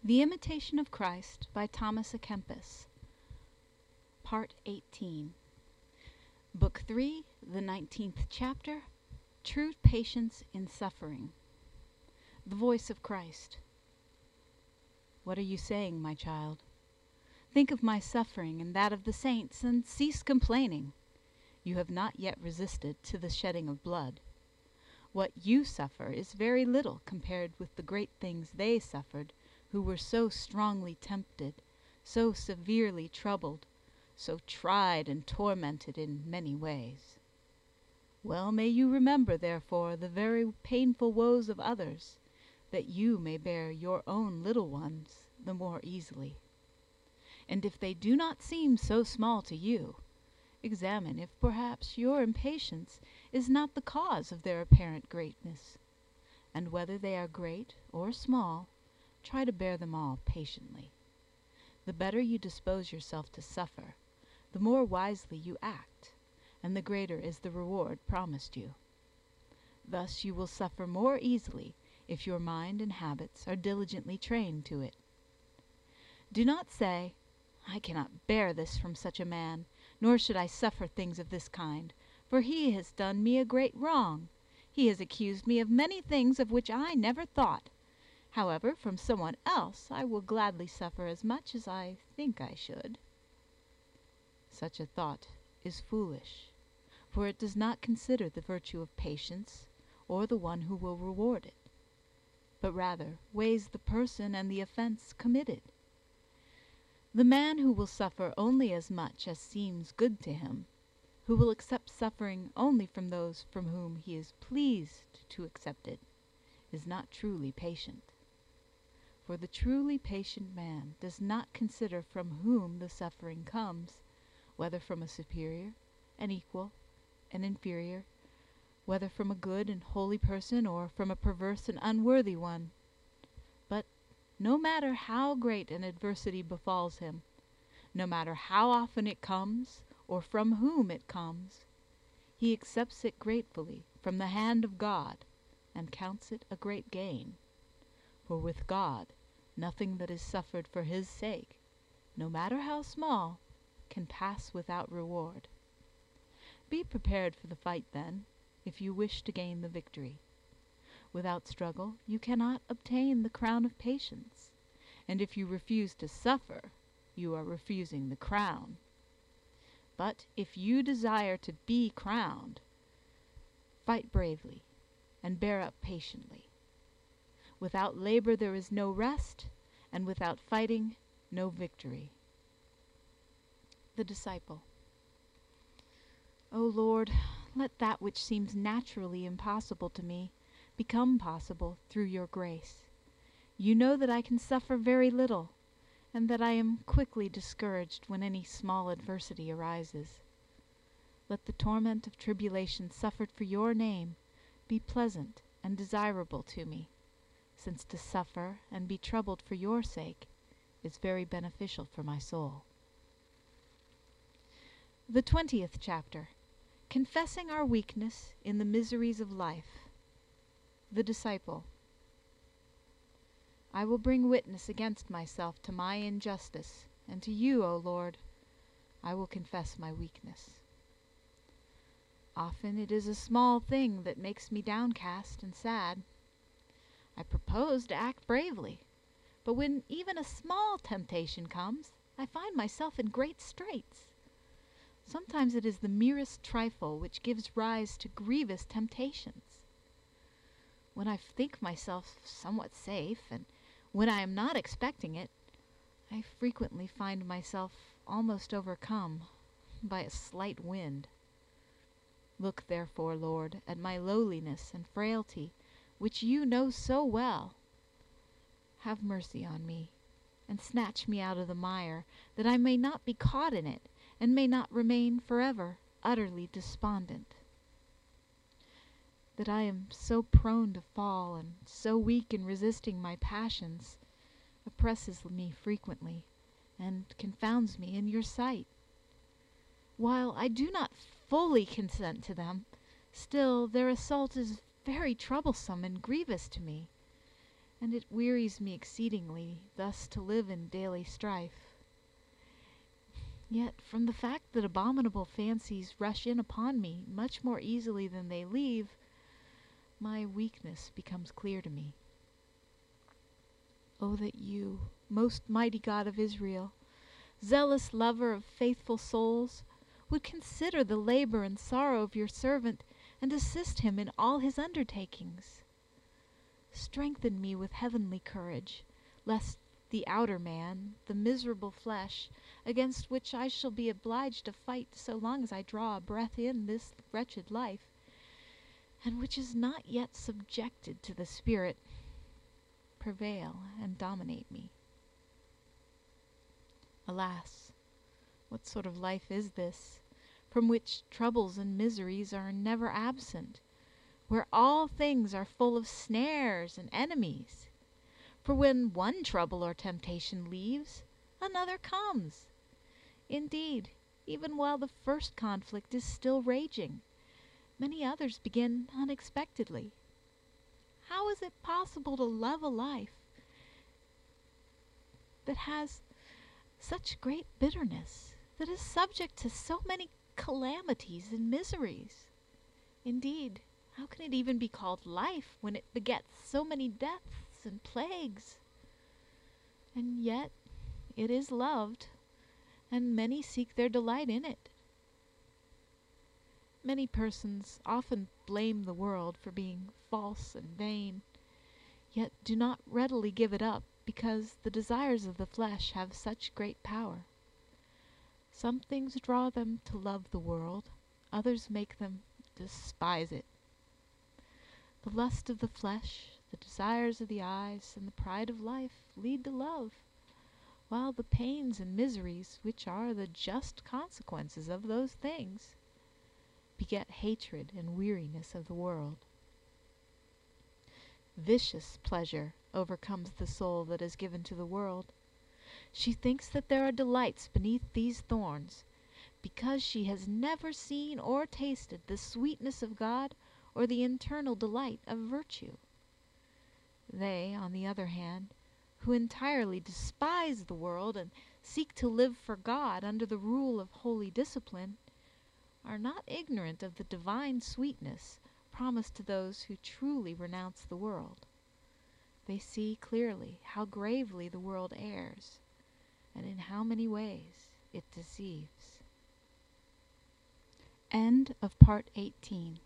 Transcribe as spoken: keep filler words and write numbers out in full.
The Imitation of Christ by Thomas à Kempis. Part eighteen. Book three, the nineteenth chapter, True Patience in Suffering. The Voice of Christ. What are you saying, my child? Think of my suffering and that of the saints, and cease complaining. You have not yet resisted to the shedding of blood. What you suffer is very little compared with the great things they suffered, who were so strongly tempted, so severely troubled, so tried and tormented in many ways. Well may you remember, therefore, the very painful woes of others, that you may bear your own little ones the more easily. And if they do not seem so small to you, examine if perhaps your impatience is not the cause of their apparent greatness, and whether they are great or small, try to bear them all patiently. The better you dispose yourself to suffer, the more wisely you act, and the greater is the reward promised you. Thus you will suffer more easily if your mind and habits are diligently trained to it. Do not say, "I cannot bear this from such a man, nor should I suffer things of this kind, for he has done me a great wrong. He has accused me of many things of which I never thought. However, from someone else I will gladly suffer as much as I think I should." Such a thought is foolish, for it does not consider the virtue of patience or the one who will reward it, but rather weighs the person and the offense committed. The man who will suffer only as much as seems good to him, who will accept suffering only from those from whom he is pleased to accept it, is not truly patient. For the truly patient man does not consider from whom the suffering comes, whether from a superior, an equal, an inferior, whether from a good and holy person or from a perverse and unworthy one. But no matter how great an adversity befalls him, no matter how often it comes or from whom it comes, he accepts it gratefully from the hand of God and counts it a great gain. For with God, nothing that is suffered for his sake, no matter how small, can pass without reward. Be prepared for the fight, then, if you wish to gain the victory. Without struggle you cannot obtain the crown of patience, and if you refuse to suffer, you are refusing the crown. But if you desire to be crowned, fight bravely and bear up patiently. Without labor there is no rest, and without fighting no victory. The Disciple. O Lord, let that which seems naturally impossible to me become possible through your grace. You know that I can suffer very little, and that I am quickly discouraged when any small adversity arises. Let the torment of tribulation suffered for your name be pleasant and desirable to me, since to suffer and be troubled for your sake is very beneficial for my soul. The twentieth chapter. Confessing our weakness in the miseries of life. The Disciple. I will bring witness against myself to my injustice, and to you, O Lord, I will confess my weakness. Often it is a small thing that makes me downcast and sad. I propose to act bravely, but when even a small temptation comes, I find myself in great straits. Sometimes it is the merest trifle which gives rise to grievous temptations. When I think myself somewhat safe, and when I am not expecting it, I frequently find myself almost overcome by a slight wind. Look therefore, Lord, at my lowliness and frailty, which you know so well. Have mercy on me, and snatch me out of the mire, that I may not be caught in it, and may not remain forever utterly despondent. That I am so prone to fall, and so weak in resisting my passions, oppresses me frequently, and confounds me in your sight. While I do not fully consent to them, still their assault is very troublesome and grievous to me, and it wearies me exceedingly thus to live in daily strife. Yet from the fact that abominable fancies rush in upon me much more easily than they leave, my weakness becomes clear to me. Oh, that you, most mighty God of Israel, zealous lover of faithful souls, would consider the labor and sorrow of your servant, and assist him in all his undertakings. Strengthen me with heavenly courage, lest the outer man, the miserable flesh, against which I shall be obliged to fight so long as I draw a breath in this wretched life, and which is not yet subjected to the Spirit, prevail and dominate me. Alas, what sort of life is this, from which troubles and miseries are never absent, where all things are full of snares and enemies? For when one trouble or temptation leaves, another comes. Indeed, even while the first conflict is still raging, many others begin unexpectedly. How is it possible to love a life that has such great bitterness, that is subject to so many calamities and miseries? Indeed, how can it even be called life when it begets so many deaths and plagues? And yet it is loved, and many seek their delight in it. Many persons often blame the world for being false and vain, yet do not readily give it up, because the desires of the flesh have such great power. Some things draw them to love the world, others make them despise it. The lust of the flesh, the desires of the eyes, and the pride of life lead to love, while the pains and miseries, which are the just consequences of those things, beget hatred and weariness of the world. Vicious pleasure overcomes the soul that is given to the world. She thinks that there are delights beneath these thorns, because she has never seen or tasted the sweetness of God or the internal delight of virtue. They, on the other hand, who entirely despise the world and seek to live for God under the rule of holy discipline, are not ignorant of the divine sweetness promised to those who truly renounce the world. They see clearly how gravely the world errs, and in how many ways it deceives. End of part eighteen.